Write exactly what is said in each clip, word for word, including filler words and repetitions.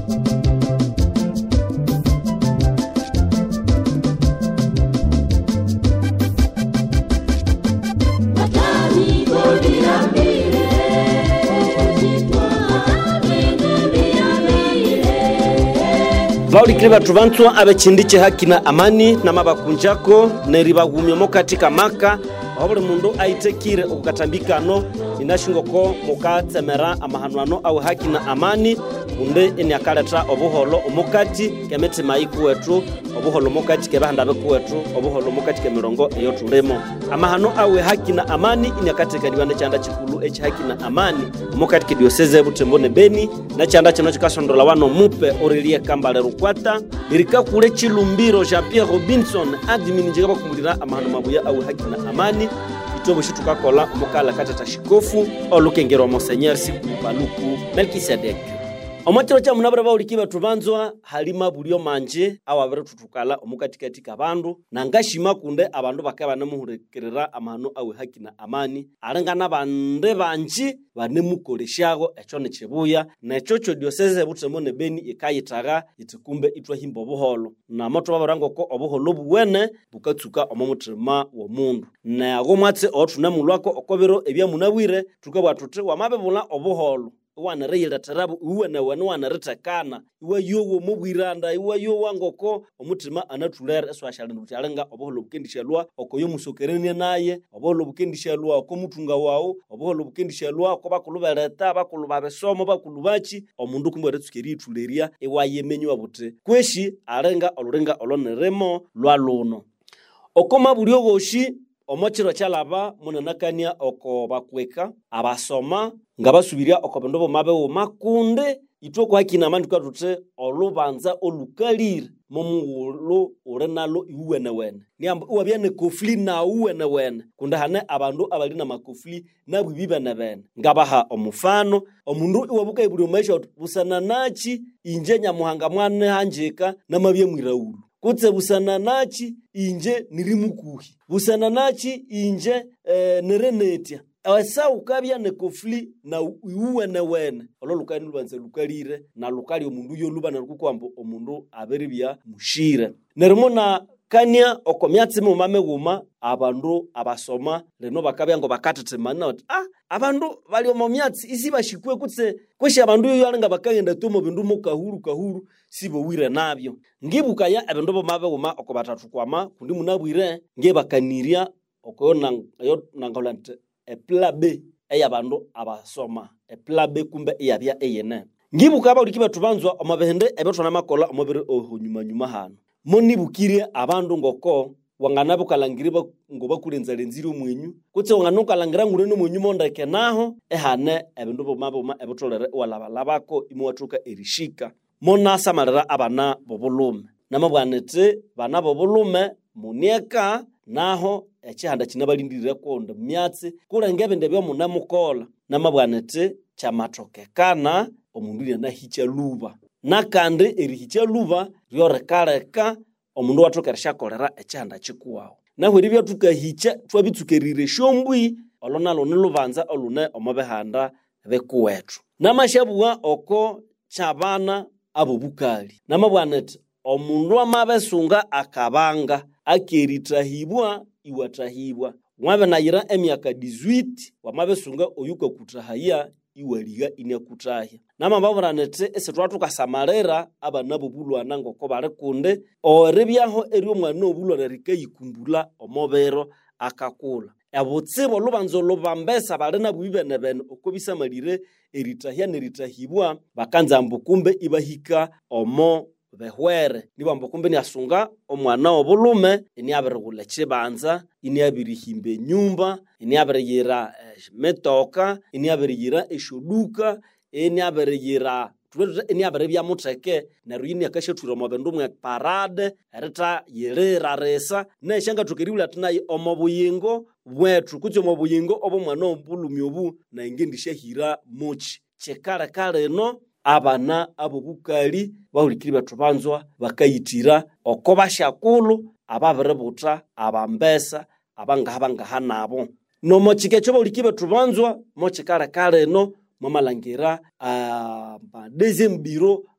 Vauli kriba tuvantua abechindiche haki na amani na mabakunjako neribagumyomo katika maka wabule mundu aitekire ukatambikano inashingoko mukatsemera amahanwano au haki na amani unde eniakaleta obuholo omukati kemete maiku wetu obuholo mukati kebahandabe kuwetu obuholo mukati kemirongo iyo tulemo amahano au haki na amani iniakatika diwane chanda chikulu echi haki na amani mukati kidioseze butembone Beni na chanda chino chikasondola wano mupe orelie kambale rukwata nirika kule chilumbiro Jean-Pierre Robinson admin njega bakumulira amahano mabuya au haki na amani itobo shitukakola mukala katata shikofu olukengero Monseigneur Sikubaluku Melkisedek. Omwatiro cha munabara baulikiba tubanzwa halima bulyo manje awabere tutukala omukatikatika bandu nangashima kunde abandu bakaba namuhurekerera amahano awe haki na amani arengana bande banji banemukoleshago echo ne chibuya na echocho diocese butemone Beni ikayitaga itikumbe itwa himbo buholo na moto babarango ko obuholo buwene bukatuka omomutima wo mundu na agomwatse otunamulwako okobero ebya munawire tukabwa tuti wamabebula obuholo wana reyela tarabu uwe na wana wana retakana uwe yowo mubwiranda uwe yowo ngoko omutima anatulera eso ashali nubutalenga obuholo bukendishalwa okoyo musokerene naye obuholo bukendishalwa ko mutunga wawo obuholo bukendishalwa ko bakulubeleta bakulubabe somo bakulubachi omundu kumbere tsukeri tuleria ewayemenyo bute kweshi arenga olurenga oloneremo lwa luno okoma bulyogoshi omochiro chalaba munanakania oko bakweka abasoma ngabasubiria okobendo bo mabe wo makunde itoko hakina amani tukatute olubanza olukalire momulo orenalo iwene wene niamba uwabyane kofli na uwene wene kunda hane abandu abalina makofli na bwibiba na bene ngabaha omufano omundu iwabuka ibuli maisha busana nachi injenya muhanga mwane hanjeka na mabye mwiraulu kutse busana nachi inje nirimukuhi busana nachi inje e, nerenetia awasa ukabya ne kofli na uwe ne wene ololukani lubanze lukalire na lukali omundu yo lubana lukukwambo omundu aberibya mushire nerimona kania okomyatsi mu mame guma abandu abasoma leno bakabya ngo bakatetemana ah abandu bali mu myatsi isi bashikwe kutse kweshi abandu yo yalenga bakagenda tumo bindu mu kahuru kahuru sibo wire nabyo ngibukaya abandu bo mabe guma okobatatu kwama kundi munabwire nge bakaniria okona yo nangolante eplabe eyabandu abasoma eplabe kumbe eyabya eyene ngibuka abalukiba tubanzwa omabehende ebetona makola omabere ohonyuma nyuma hano moni bukire abandu ngoko wangana bukalangiriba ngo bakulenza lenziro mwenyu kutse wangana ukalangira ngure no mwenyu mondake naho ehane ebindu bomaboma ebutolere walaba labako imwatuka erishika mona samarira abana bobulume namabwanete bana bobulume munieka naho ekihanda kinabalindirira konda myatsi kulengebe ndebyo munamukola namabwanete chamatokekana omundu na hicha luba nakande erihicha luba ryorekareka omundu watokeresha kolera ekihanda kikuwao naho ribya tukahicha twabitsukerire shombwi olonalo nilubanza olune omabehanda bekuwetu namashabuwa oko chabana abobukali namabwanete omundu amabesunga akabanga akeritahibwa iwatahibwa mwabe nayira emyaka dix-huit wamabesunga oyuka kutahaya iwaliga inakutahya namababranete esetwatuka samarera abanabo bulwana ngoko bale kunde orebyaho eri omwana obulwana rikayikumbula omobero akakula abutsibo lubanzo lubambesa bale nabubibene bene okobisa malire eritahya neritahibwa bakanza mbukumbe ibahika omo behwere nibambo kumbe ni asunga omwana obulume ini aberugula chibanza ini abirihimbe nyumba ini aberiyira eh, metoka ini aberiyira eshuduka ini aberiyira ini aberibya muteke na ruini akashatura mabendu mwe parade erita yirira resa na shanga tukiriula tunayi omobuyingo bwetu kutyo omobuyingo obo mwana obulumi obu na ingendisha hira mochi chekara kale no abana abobukali baulikiri batubanzwa bakayitira okobashakulu ababerebuta abambesa abangaba ngahanabo no mochike cyo baulikiri batubanzwa mochikara kale no mamalangira a uh, deuxième bureau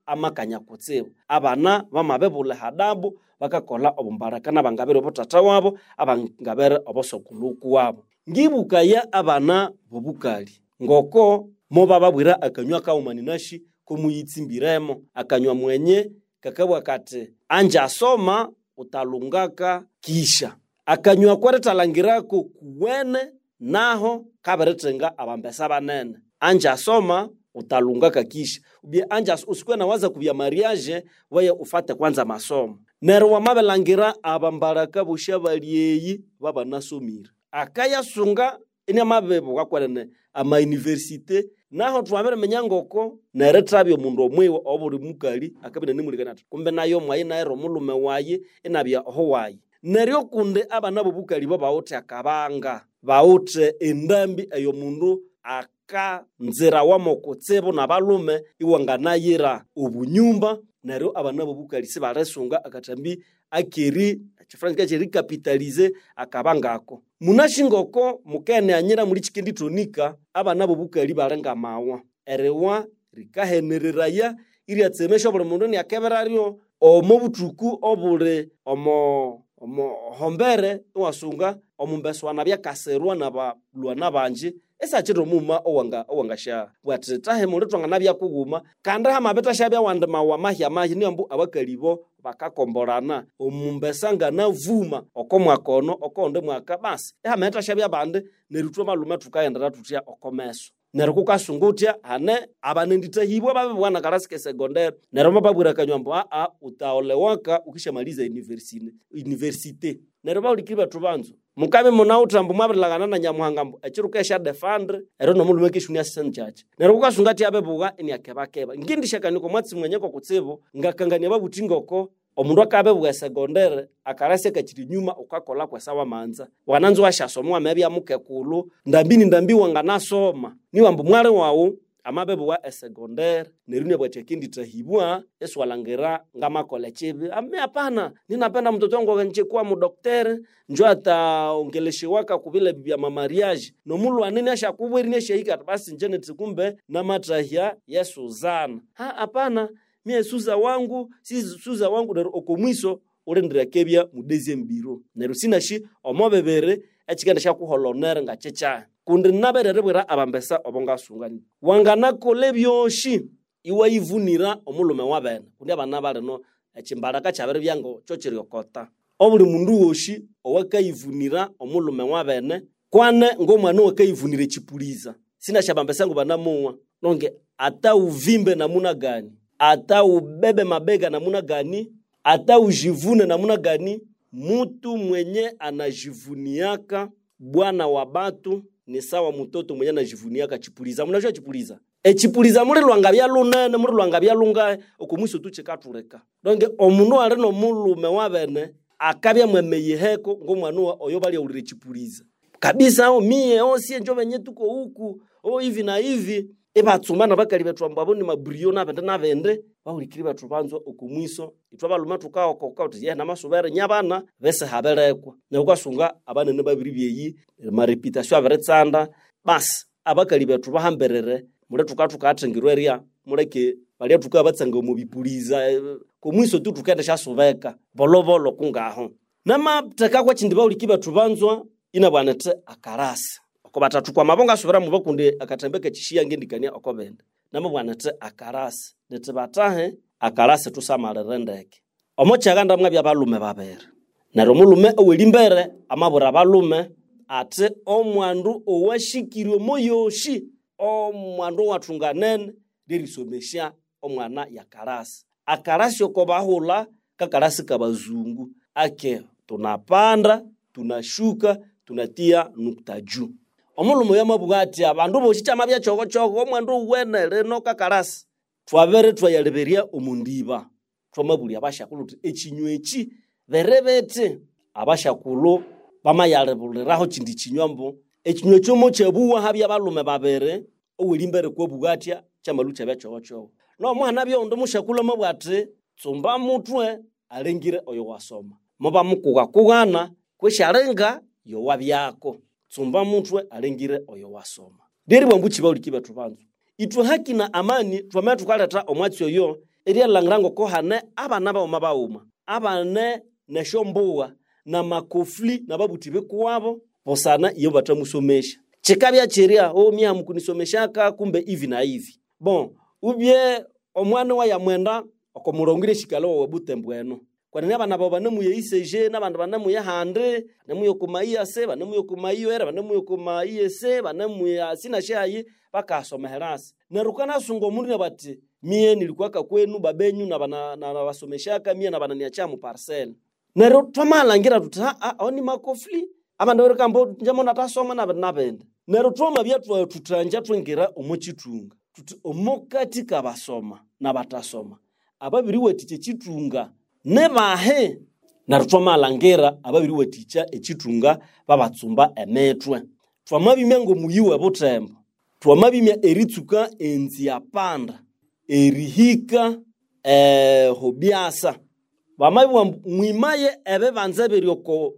amakanya kutsibu abana bamabebule hadabu bakakola obumbarakana bangabere obutata wabo abangabere obosokuluku wabo. Ngibukaya abana bobukali ngoko moba babwira akanywa ka umaninashi komuyitsimbiremo akanywa mwenye kakabwa kate anja asoma utalungaka kisha akanywa kwaretalangirako kuwene naho kaberetenga abambesa banene anja asoma utalungaka kisha ubi anja usikwe na waza kubya mariage waye ufate kwanza masomo nero wamabelangira abambaraka bushabaliyeyi baba nasomira akaya sunga ine mabebo kwakwene ama universite naho twabere menyangoko neretrabyo mundu omwewe obuli mukali akabina nimulikana kumbe nayo mwayi naero mulume wayi inabya oho wayi neryo kunde abana bobukali baba wote akabanga bawote endambi ayo mundu aka nzira wamokotsebo nabalume iwanganayira obunyumba neryo abana bobukali sibaresunga akatambi akeri chifranka cheri capitalize akabangako munashingoko mukene anyira muri chikendi tonika abana bobukali barenga mawa erewa rikahenereraya iri atsemesha buri mundu ni akeberario omobutuku obule omo omo hombere wasunga omumbeswa nabya kaserwa naba lwana banje esa chiro muma owanga owanga sha bwati tahe muri twanga nabya kuguma kanda ha mabeta shabya wanda mawa mahya mahya ni ambu abakalibo bakakomborana omumbesanga na vuma okomwakono okonde mwaka basi eha meta shabya bande nerutwa malume tukaenda tutya okomeso nerko kasungutya hane abanendita hibwa babe bwana karasike secondaire neroma babwira kanyambo a a utaolewaka ukishamaliza university university neroma ulikiba tubanzo mukabe mona utambu mwabilagana na nyamuhangambo achiruka sha defendre ero no mulume kishunia sen church nerko kasungati abe buga eni akebakeba ngindisha kaniko mwatsi mwenyeko kutsibo ngakangania babutingoko omundu akabe bwa secondaire akarase kachiri nyuma ukakola kwa sawa manza wananzo washasomwa mebya mukekulu ndambini ndambi wanganasoma ni wambu mwale wawo amabe bwa secondaire nerune bwa tekindi tahibwa eswalangira ngama kolechibi ame hapana ninapenda mtoto wangu nje kwa mudoktere njo ataongeleshewaka kubile bibia mamariage no mulu anene ashakubweri ne sheika basi njene tikumbe na matrahia ya Suzana ha hapana mie suza wangu si suza wangu nero okomwiso urendera kebya mudezi mbiro nero sinashi omobebere ekigenda sha kuholonera ngachecha kundi naberere bwera abambesa obonga sungani wangana kolebyoshi iwa ivunira omulume wabene kundi abana bale no ekimbaraka cyabere byango chochiriokota obuli mundu woshi owaka ivunira omulume wabene kwane ngomwana waka ivunire chipuliza sina shabambesa ngo banamuwa nonge ata uvimbe namuna gani ata ubebe mabega namuna gani ata ujivune namuna gani mutu mwenye anajivuniaka bwana wa batu ni sawa mtoto mwenye anajivuniaka chipuliza munajua chipuliza e chipuliza muri lwanga bya lunene muri lwanga bya lunga okumuso tuche katureka donge omundu ari no mulume wabene akabya mwemeyeheko ngomwanua oyo bali ulire chipuliza kabisa o mie o sie njo benye tuko huku o hivi na hivi ebatsumana bakali betwamba boni mabrio na bende na bende baulikiri batubanzo okumwiso itwaba luma tukao kokauti ye na masubere nyabana bese haberekwa ne ukasunga abana ne babiri byeyi ma reputation aberetsanda bas abakali betu bahamberere mure tukatuka atengirwe ria mureke bali tuka batsanga mu bipuliza kumwiso tu tukenda shasubeka bolobolo kungaho nama taka kwa chindi baulikiri batubanzo ina bwanete akarasi batatu kwa mabonga subira mu bakunde akatembeke chishia ngendikania okobenda namo bwanete akarasi ndete batahe akarasi tusamalere ndeke omochaganda mwabya balume babere naro mulume owelimbere amabura balume ate omwandu owashikirwe moyoshi omwandu watunganene derisomesha omwana ya karasi akarasi okobahula kakarasi kabazungu ake tunapanda tunashuka tunatia nukta juu omulumo yamabugati abandu bochicha mabya choko choko omwandu uwene reno kakarasi twabere twayaleberia omundiba twamabuli abashakulu echinywechi berebete abashakulu bamayalebuliraho chindi chinyombo echinywecho mochebuwa habya balume babere owelimbere kwa bugatia chamalucha bya choko choko no mwana byo ndo mushakulu mabwate tsumba mutwe alengire oyo wasoma moba mukuga kugana kwesharenga yo wabyako tsumba mutwe alengire oyo wasoma deri bwambuchi baulikiba tubanzo itwe haki na amani twamaya tukaleta omwatsi oyo eria langrango ko hane abana ba uma bauma abane neshombuwa na makofli na babutibe kwabo posana iyo batamusomesha chekabya cheria o mia mkunisomeshaka kumbe hivi na hivi bon ubye omwana wa ya mwenda okomurongire shikalo wa butembweno kwanene abana baba nemuye I C G n'abantu banemuye hande nemuye kumaia se banemuye kumaio era banemuye kumaie se banemuye sina shayi bakasoma herasi nerukana sungo muri nabati mie nilikuwa kwenu babenyu na bana na basomeshaka mie na banania cha mu parcel nero twamalangira tuta oni makofli abantu berekambo njamo natasoma na nabende nero twoma byatwa tutanja twengera omuchitunga tuti omokati kabasoma na batasoma ababiri wetiche chitunga nebahe narutwamalangira ababiri weticha echitunga babatsumba emetwe twamabimya ngo muyiwe butembo twamabimya eritsuka enzi yapanda erihika eh hobiasa bamabiwa mwimaye ebe banze beri oko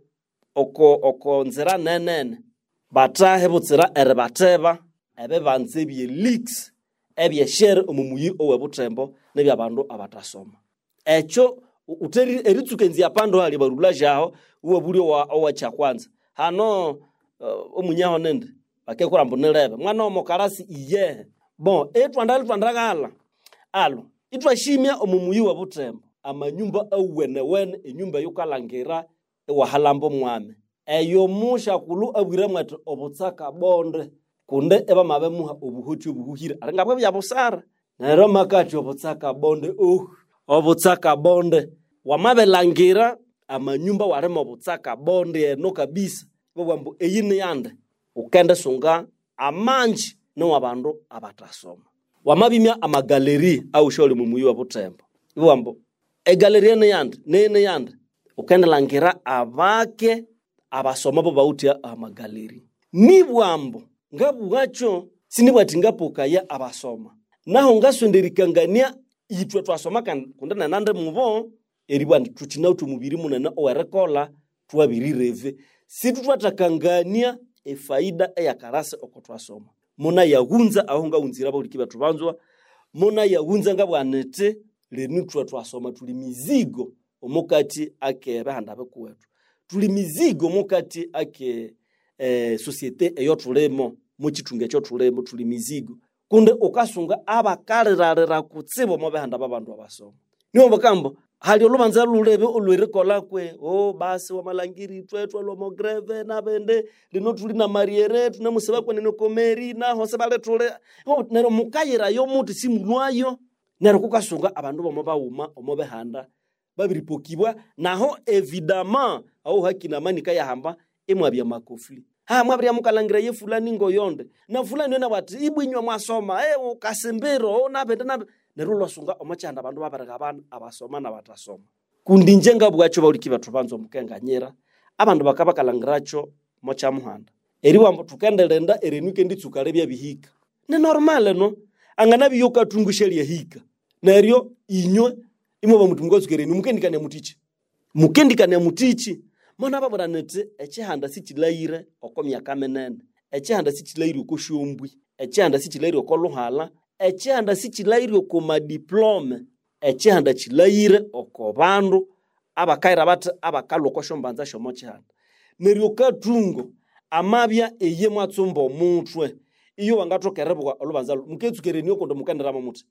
oko oko nzira nenene batahe butsira erebateba ebe banze bye leaks ebye share omumuyi owe butembo nebya bandu abatasoma echo uteri eritsuka enzi yapanda ali barula jaho uwe buri wa owa cha kwanza hano uh, omunyaho nende bakekora mbonelebe mwana omokarasi iye bon etwandali twandagala alo itwashimya omumuyi wa butembo amanyumba awene wene enyumba yokalangira ewahalambo mwame eyo musha kulu abwire mwete obutsaka bonde kunde eba mabe muha obuhochi obuhuhira arangabwe bya busara nero makati obutsaka bonde oh obutsaka bonde wamabe langira amanyumba warema obutsaka bonde eno kabisa bwambo eyine yande ukende sunga amanji no wabandu abatasoma wamabimya amagaleri au shole mumuyi wa butembo bwambo e galerie ne yande ne ne yande ukende langira abake abasoma bo bauti amagaleri ni bwambo ngabu gacho sinibwati ngapoka ya abasoma naho ngasonderikangania itwe twasoma kan kundana nande mubo eribwa tutina utumubiri munana owerekola twabiri reve situ twatakangania efaida eyakarase okotwasoma mona yahunza ahonga unzira buli kiba tubanzwa mona yahunza ngabwanete lenutwa twasoma tuli mizigo omukati ake bahanda bekwetu tuli mizigo mukati ake eh societe eyo tulemo muchitunge cyo tulemo tuli mizigo kunde okasunga abakalirarira kutsibo mo bahanda babandu abasoma niyo bakambo hali olubanza lulebe olwerekola kwe oh basi wa malangiri twetwa lo mogreve na bende lino tuli na mariere tuna museba kwenene komeri na hose bale tule oh nero mukayira yo muti simulwayo nero kukasunga abandu bomo bauma omobe handa babiripokibwa naho evidemment au hakina manika ya hamba emwabya makofli ha mwabya mukalangira ye fulani ngoyonde na fulani wena bati ibwinywa mwasoma eh ukasembero na bende na nerulo sunga omachanda abantu babaraka abantu abasoma na batasoma kundi njenga bwacho bawuliki bathu banzo mukenganyera abantu bakabakalangiracho mocha muhanda eriwa tukendelenda erenuke nditsuka lebya bihika ne normal no angana biyoka tungushelia hika neryo inywe imo bamutungozukereni mukendikane mutichi mukendikane mutichi mona baburanete echihanda sichilaire okomya kamenene echihanda sichilaire okoshombwi echihanda sichilaire okoluhala echihanda sichilaire okoma diplome echihanda chilaire okobandu abakaira bat abakaloko shombanza shomo chihanda neryo katungo amabya eye mwatsumba omutwe iyo wangatokerebwa olubanza muketsukereni okondo mukenderamo muti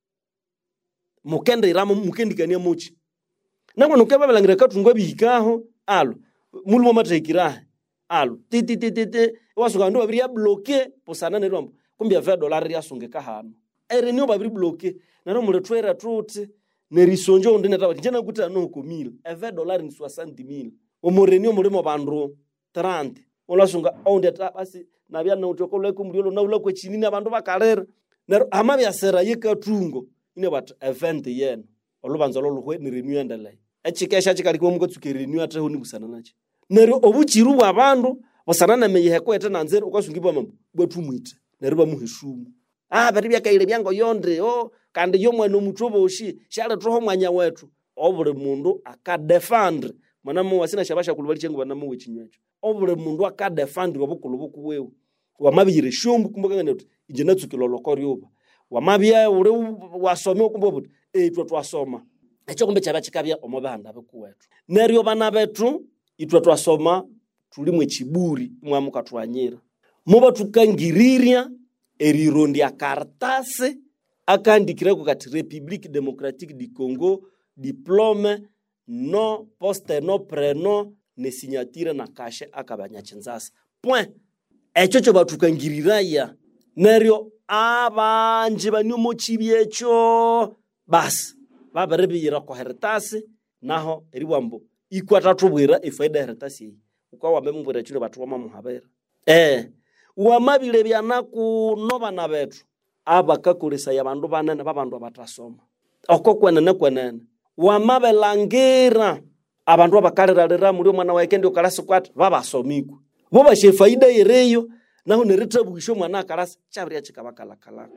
mukenderamo mukendikania muchi nangwa nukebabelangira katungo bihikaho alo mulimo matekirahe alo titi titi titi wasuka ndo babiri ya bloquer posana nerombo kumbia vingt dollars ya sungeka hano ere niyo babiri bloquer naro muletwera truti nerisonjo ndine tawa njena kuta no ko mille vingt dollars ni soixante mille omoreni omurimo bandro trente olasunga onde basi nabya na utokole kumriolo na ula kwechinini abantu bakalera naro amabya sera yekatungo ine bat event yen olubanza loluhwe ni renew endele echikesha chikaliko mukotsuke renew athe ni kusana nachi nero obuchiru bwabandu bosana na meyiheko ete nanzero ukasungibwa mambo bwetu mwite nero bamuhishumu ah bari byakaile byango yonde oh kandi yo mwana omutobo oshi shale troho mwanya wetu obule mundu akadefend mwana mu wasina shabasha kulubali chengo bana mu wechinywacho obule mundu akadefend obukulu buku wewe wamabiyire shumbu kumbuka ngene inje natsukilo lokori oba wamabya uri wasome ukumbo buti etwa twasoma ekyo kumbe cyaba kikabya omobanda bekuwetu neryo bana betu itwa twasoma tulimwe kiburi mwamuka twanyira muba tukangiriria erirondi ya kartase akandikira ku kati République démocratique du Congo diplôme no poste no preno ne signature na kashe akabanya chinzasa point ekyo cyo batukangiriraya neryo abanje banyomo chibyecho bas babarebira ko heretase naho eribwambo ikwata tubwira ifaida heretase ukwa wamembwira chino batu wama muhabera eh wamabile byanaku no bana betu abakakolesa yabandu banene babandu abatasoma okokwenene kwenene wamabelangira abantu abakaliralira muri mwana wake ndio kalasi kwata babasomiko bo bashe faida yereyo naho neritabugisho mwana kalasi chabria chikabakala kalako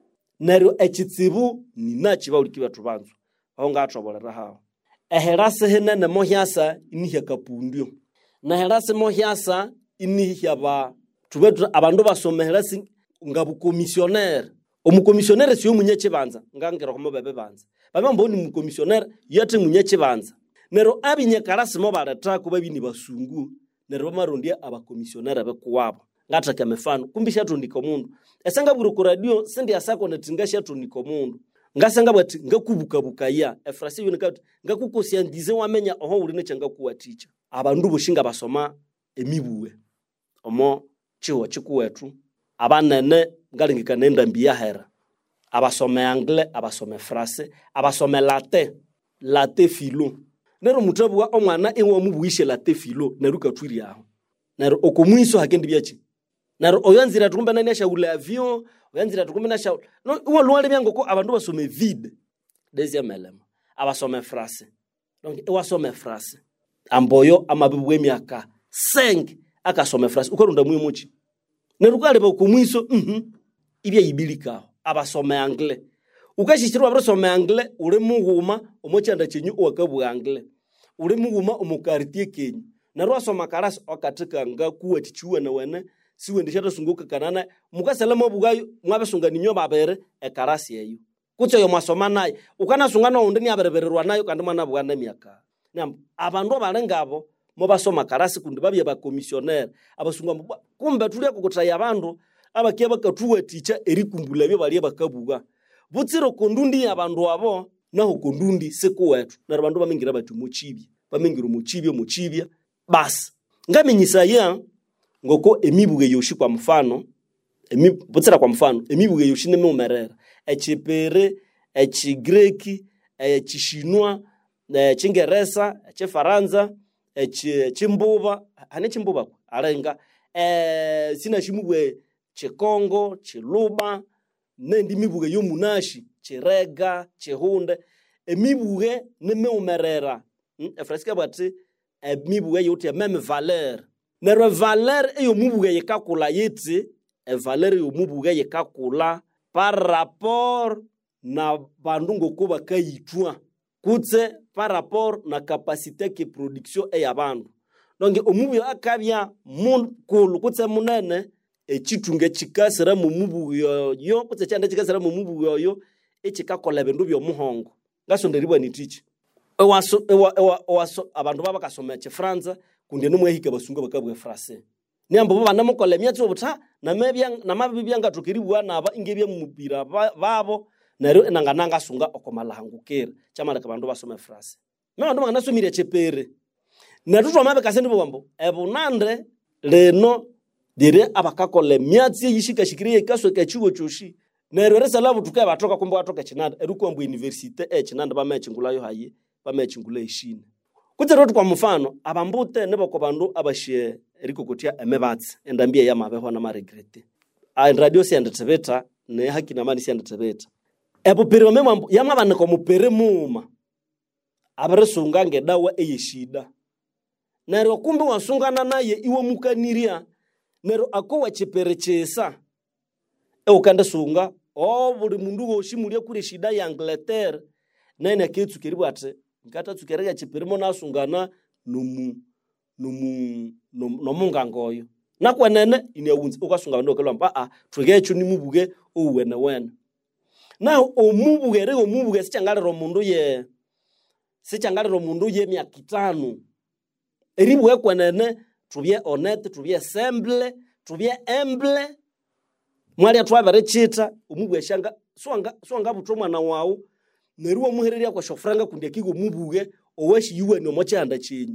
neryo ekitsibu ninachi bawuliki batu banzu aho ngatobolera hawo eherase henene mohyasa inihya kapundio na herase mohyasa inihya ba tubetu abandu basomeherasi ngabu commissionnaire omukomissionnaire siyo munyeche banza ngangera komo bebe banza bamambo ni mukomissionnaire yate munyeche banza nero abinye karasi mo barata kuba bini basungu nero bamarondia abakomissionnaire bekuwabo ngata kamefano kumbisha tundiko mundu esanga buru ku radio sendi asako netingasha tundiko mundu ngasanga bwati ngakubuka bukaya efrasi yone kati ngakukosia ndize wamenya oho uri ne cyanga kuwa teacher abandu bushinga basoma emibuwe omo chiwo chikuwetu abanene ngalingika nenda mbiya hera abasome anglais abasome français abasome latin latin philo nero mutabuwa omwana enwo mubuishe latin philo neruka twiri aho nero okomuiso hakendi byachi nero oyanzira tukumbe nani ashaule avion oyanzira tukumbe na shaule no uwo lwale byango ko abandu basome vide deuxième élément abasome français donc ewasome français amboyo amabibu emyaka cinq akasome français ukorunda muyo muchi nerukale ba kumwiso mhm ibya yibilika abasome anglais ukashishirwa abasome anglais ure muhuma omochanda chenyu wakabu anglais ure muhuma omukartie kenyu narwa soma karasi okatika nga kuwa tichuwa na wene siwe ndishata sunguka kanana mukaselemo bugayo mwabesunga ninyo babere e karasi yeyo kutse yo masoma naye ukana sungana undini aberebererwa nayo kandi mwana bwana myaka nam abandu abalengabo mo basoma karasi kundi babye ba commissionnaire abasunga kumbe tulia kukutaya abandu abakiye bakatuwa teacher erikumbula byo bali bakabuga butsiro kondundi abandu abo naho kondundi sekuwetu na abandu bamingira bati muchibi bamingira muchibi muchibya bas ngamenyisa ya ngoko emibuge yoshi kwa mfano emi butsira kwa mfano emibuge yoshi ne mumerera echipere echigreki echishinwa echingereza echifaransa echimbuba hane chimbuba arenga eh sina shimubwe chikongo chiluba nendi mibuge yomunashi chirega chihunde emibuge nemeumerera efraska bati emibuge yote même valeur nero valeur eyo mubuge yekakula yiti e valeur yo mubuge yekakula par rapport na bandungo kuba kayitwa kutse par rapport na capacité que production e yabandu donc omubuge akabya mun kulu kutse munene echitunge chikasira mu mubuge yo kutse cyande chikasira mu mubuge yo echikakola bindu byo muhongo ngasonderibwa ni teach ewaso ewaso abandu baba kasoma che Franza kunde no mwehika basunga bakabwe français nyambo baba namukole myatso buta na mebya na mabibya ngatukiribwa naba ingebya mupira babo nero enangananga sunga okomalahangukira chamala kabandu basoma français nabandu bangasomire chepere natutu amabe kasende bwambo ebunande leno dire abakakole myatsi yishika shikiriye kaswe kachiwo choshi nero resalabu tukaya batoka kumbo atoka chinanda erukombo university e chinanda bamechingulayo hayi bamechingula ishine kutero kwa mfano abambute nebo ko bandu abashie erikokotia emebatsi endambie ya mabeho na maregrete a radio si andetebeta ne haki na mani si andetebeta ebo pere memambo yamabane ko mupere muma abaresunga ngedawa eyeshida nero kumbe wasungana naye iwe mukaniria nero akowa chipere chesa e ukanda sunga o buli mundu goshimulia kuri shida ya Angleterre nene ketsu kiribu ate ngata tsukerega chipirimo nasungana numu numu nomunga ngoyo nakwenene inewunzi ukasunga ndo kelwa mpa a twege chu ni mubuge uwene wena na omubuge re omubuge sichangalero omundu ye sichangalero omundu ye myaka itano eribuge kwenene tubye honnête tubye simple tubye humble mwali atwabere chita omubuge shanga swanga swanga butwa mwana wawo neruwa muhereria kwa shofranga kunde kigo mubuge oweshi yuwe no mochanda chinyi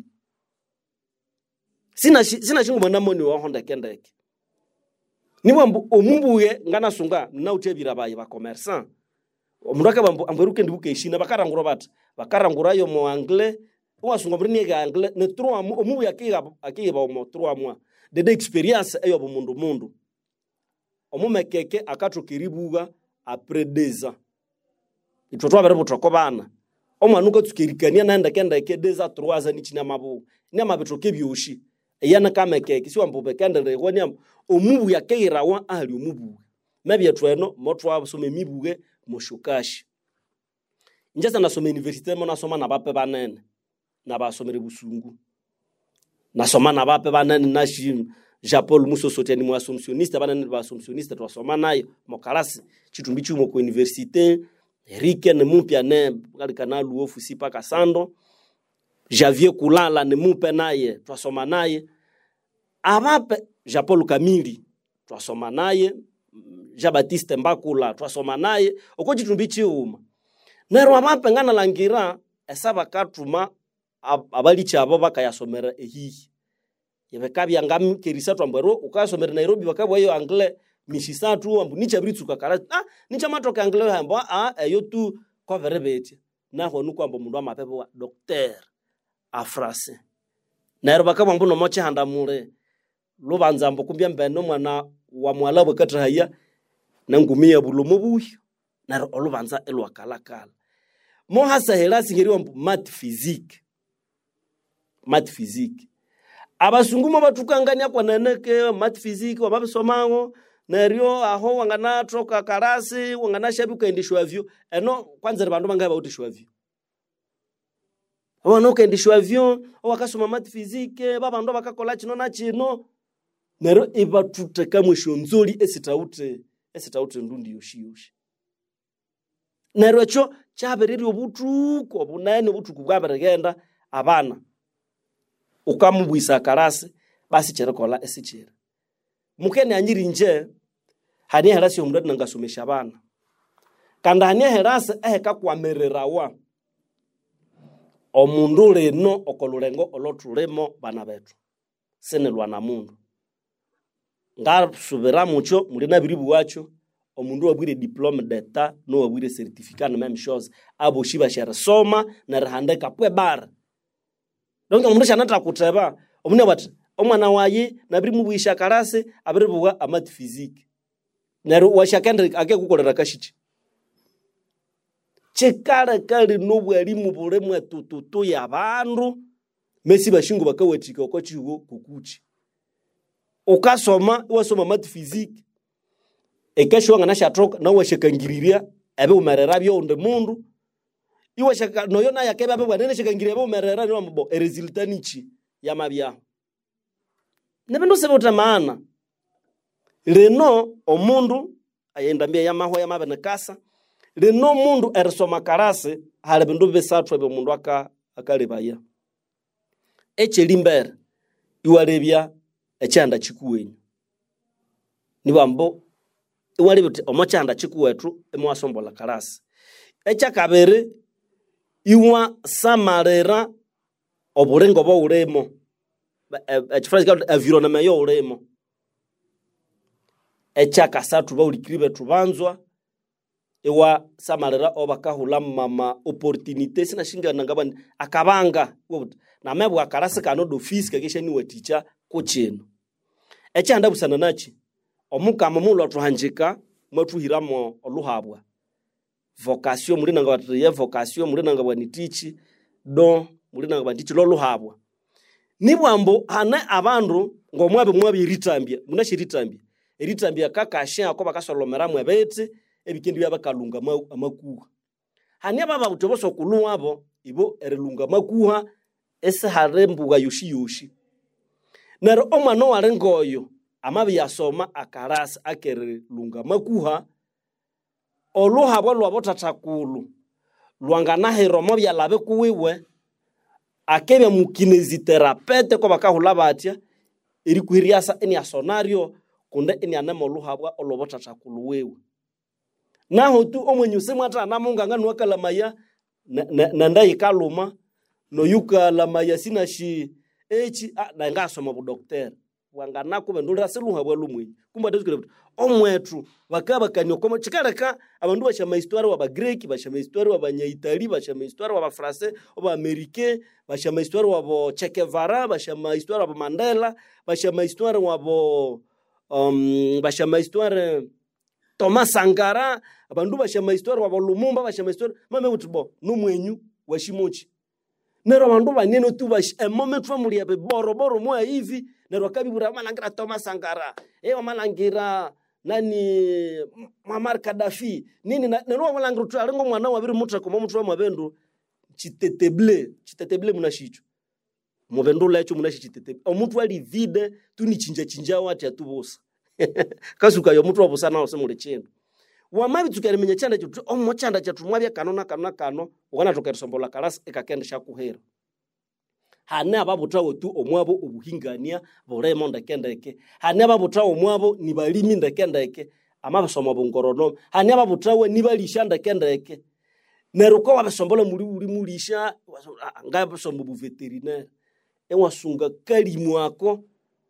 sina sina shingo manamoni wa honda kendeke nibo omubuge ngana sunga na utebira baye ba commerçant omundu akabambo amberuke ndibuke ishina bakarangura bata bakarangura yo mo anglais wasunga brini ga anglais ne trois omubuge akiga akiba mo trois mois de d'expérience eyo bo mundu mundu omumekeke akatokiribuga après deux ans itwa twabere butoko bana omwana ukatukirikania naenda kenda ke deux ans trois ans nichina mabu ni amabitoke byoshi yana kamekeke si wambo bekenda rekoni omubu yakirawa ali omubu mebya tweno motwa abusome mibuge moshukashi njasa nasoma university mo nasoma na bape banene na basomere busungu nasoma na bape banene na shim Japol muso soteni mu assumptioniste banene ba assumptioniste twasoma nayo mokalasi chitumbi chumo ku university Rike ne mupya ne kalikana luofu sipa kasando Javier kulala ne mupe naye twasoma naye abape Japol Kamili twasoma naye Jean Baptiste Mbakula twasoma naye oko chitumbi chiuma nero abape ngana langira esaba katuma abali chabo bakayasomera ehihi yebekabya ngam kerisa twambero ukasomera Nairobi bakabwa yo anglais mishisatu ambu nicha britsuka kara ah nicha matoka anglais hambo ah eyo tu coverebeti naho nukwamba mundu amapepe wa docteur a français naero bakabwa mbuno moche handa mure lubanza mbo kumbya mbeno mwana wa mwalabo katrahaya nangumia bulomo buhyo naero olubanza elwakala kala mo hasa helasi ngiriwa mat physique mat physique abasungumo batukangania kwa neneke mat physique wababisomango nerio aho wangana troka karasi wangana shabu kaendishwa vyo eno kwanza bandu bangaba utishwa vyo wana kaendishwa vyo wakasoma mat physique baba ndo bakakola chino na chino nero ibatuteka mwisho nzoli esitaute esitaute ndundi yoshi yoshi nero cho chabereri obutuko bunene butuku bwaberegenda abana ukamubwisa karasi basi cherekola esichira mukene anyiri nje hani herasi omunda nangasomesha bana kanda hani herasi eheka kwamererawa omundu leno okolulengo olotulemo bana betu senelwa na mundu ngasubira mucho mulina biribu wacho omundu wabwire diplome d'etat no wabwire certificat no même chose abo shiba shara soma na rahandeka pwe bar donc omundu shanata kuteba omune bati omwana waye nabiri mubwisha karase abiri buwa amat physique nero washakendre ake kukolera kashichi chekara kali no bwali mubure mwa tututu ya bandu mesi bashingo bakawetika okochigo kukuchi ukasoma wasoma mat physique ekesho ngana shatroka na washakangiriria abe umerera byo unde mundu iwe shaka noyo na yakebe abe bwanene shakangiriria abe umerera ni wambo e resultat nichi ya mabya nebendo sebota maana leno omundu ayenda mbia ya mahwa ya mabene kasa leno mundu erisoma karase hale bindu besatwa be mundu aka akalebaya echelimbere iwarebya echanda chikuwenyu nibambo iwalebya omochanda chikuwetu emwasombola karase echa kabere iwa samarera oburengo bo uremo echifrase environnement yo uremo echa kasatu ba ulikribe tubanzwa ewa samarera obakahula mama opportunité sina shinga nangabani akabanga na mebu akarase kano d'office kakesha ni weticha kocheno echa ndabusana nachi omuka mamulu atuhanjika mwatuhiramo oluhabwa vocation muri nanga batye vocation muri nanga bani teach don muri nanga bani teach loluhabwa nibwambo hana abandu ngomwabe mwabe ritambia munashiritambia eritambia kakasha ko bakasolomera mwebete ebikendi byabakalunga amakuha hani ababa utoboso kulunwa abo ibo erelunga makuha ese harembuga yoshi yoshi nero omwana wale ngoyo amabi yasoma akarasa akere lunga makuha oluhabo lwabotatakulu lwanganahero mo byalabe kuwiwe akebya mukineziterapete ko bakahula batya eri kuhiriasa eni asonario kunde eni anemo luhabwa olobotatakulu wewe naho tu omwenyuse mwata namunga nganu akalamaya na ndai kaluma no yuka lamaya sina shi echi na ngasoma bu doctor wangana kube ndura seluhabwa lumwe kumba dezikule omwetu bakaba kanyokoma chikareka abandu bashama histoire wa ba Greek bashama histoire wa banyaitali bashama histoire wa ba Français wa Americain bashama histoire wa bo Che Guevara bashama histoire wa Mandela bashama histoire wa bo um bashama histoire Thomas Sankara abandu bashama histoire wa bo Lumumba bashama histoire mame utubo numwenyu wa Shimochi nero abandu banene tu bash e moment family abe boro boro moya hivi nero kabibura malangira Thomas Sankara e malangira nani Muammar Gaddafi nini nero malangira tu alengo mwana wa biri mutra ko mutra mabendo chiteteble chiteteble munashicho mubendo lecho munashi chiteteble omuntu ali vide tuni chinja chinja wati atubosa kasuka yo mutu obusana ose mule chendo wamabi tukarimenya chanda cyo omo chanda cyo tumwabya kanona kanona kano ukana tokerisombola kalasi ekakende shakuhera hane ababutawo tu omwabo obuhingania boremo ndekendeke hane ababutawo omwabo ni balimi ndekendeke amabasoma bungorono hane ababutawo ni balisha ndekendeke neruko wabasombola muri uri mulisha ngabasombo bu veterinaire enwasunga kalimu ako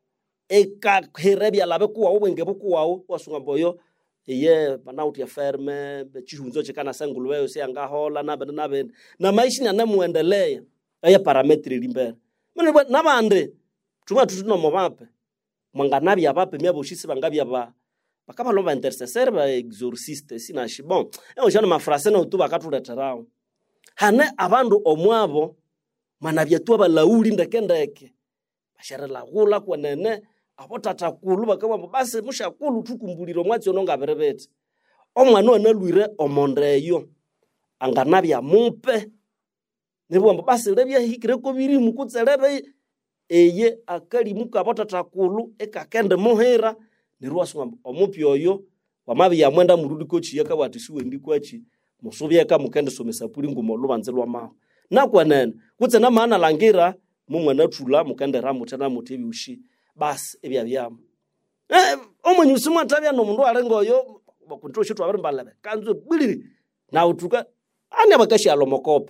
eka herebya labe kuwa ubenge bukuwa wasunga boyo eye banauti ya ferme chihunzo chekana sangulweyo se angahola na bana nabe na maisha na namuendelea aya parametri limbere mene nabande tuma tutuno mobape mwanganabi abape myabo shisi bangabi aba bakaba lomba intercesseur ba exorciste sina shibon eho jana mafrase na utuba katuleterao hane abandu omwabo manabya tu abalauli ndekendeke bashara la gula kwa nene abotatakulu bakaba basi mushakulu tukumbuliro mwatsi ononga berebete omwana onalwire omondeyo anganabya mumpe nebo basi lebya hikire ko biri mukutselebe eye akali mukabotatakulu ekakende muhera nirwaswa omupi oyo wamabi ya mwenda murudi kochi yaka watisiwe ndi kwachi musubye ka mukende somesa puli ngumo lubanzelwa ma nakwa nene kutse na maana langira mumwana thula mukende ramu tena mutebi ushi bas ebya byama eh omwenyusi mwatabya no mundu alengoyo bakunto shitu abari mbalabe kanzo biliri na utuka ani abakashi alomokope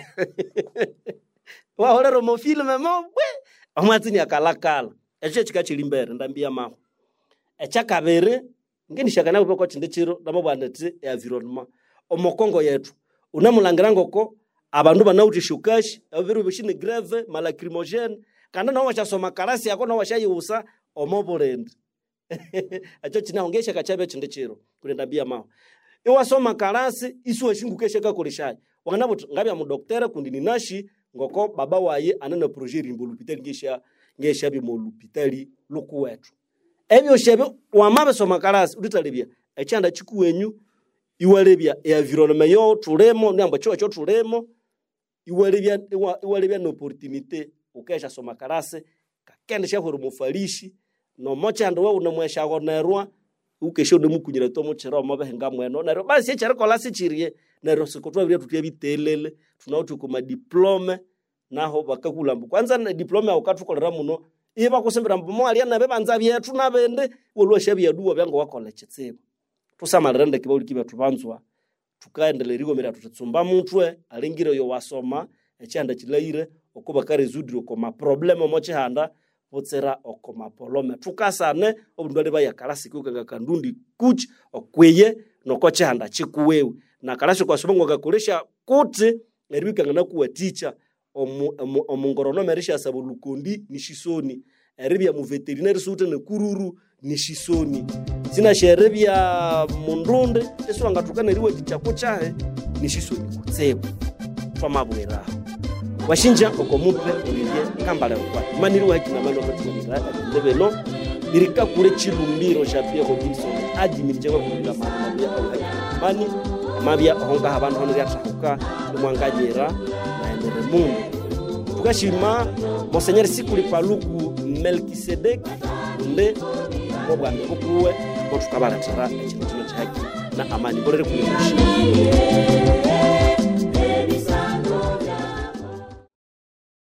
wa holero mo filme mo we amwatini akalakala eche chikachilimbere ndambia maho echa kabere ngeni shakana kubeko chindechiro namabandetse ya environment omokongo yetu unamulangira ngoko abandu banauti shukashi abiru bishine grave malacrimogene kana nawo chasoma kalasi yako nawo shayusa omoborend acho chinaongesha kachabe chindechiro kulendambia maho iwasoma kalasi isuwe shingukeshe kakoleshaye wanabo ngabya mu docteur kundini nashi ngoko baba waye anana projet rimbo l'hôpital ngesha ngesha bi mu l'hôpital lukuwetu ebyo shebe wamabe soma kalasi uditalebya echanda chikuwenyu iwalebya e environnement yo tulemo nyamba cho cho tulemo iwalebya iwalebya no opportunité ukesha soma kalasi kakende sha horo mufalishi no mochando we unomwesha gonerwa ukesho de mukunyira to muchero mabehenga mweno nero basi echere kolasi chirie nero sikotwa bire tutye bitelele tunautu kuma diplome naho bakakulambu kwanza na diplome ukatukolera muno iba kusembera mbomo ali na bebanza byetu nabende wolwa shabi yaduwa byango wakola chitsebo tusamalirende kibauli kiba tubanzwa tukaendelerigo mira tutsumba mutwe alingire yo wasoma echanda chilaire okuba kare zudiro koma problema moche handa botsera okoma polome tukasane obundwale baya kalasi kuka kandundi kuch okweye nokoche handa chikuwewe na kalasi kwa somongo gakolesha kuti eribika ngana kuwa teacher omungorono merisha sabulukondi nishisoni eribya mu veterinary sute ne kururu nishisoni sina sherebya mundunde eso angatukana riwe kichako chahe nishisoni kutsebo twamabwera washinja okomupe olivier kambale kwa maniri wa kina mano kwa ndebelo birika kure chilumbiro chapia Robinson adimirije kwa kulira mabya mani mabya honga abantu hono yatahuka mwanganyera naendere mungu tukashima Monseigneur Sikuli Paluku Melkisedek nde obwambe kuwe botukabala tara ekintu kyaki na amani. Mbolere kulimusha.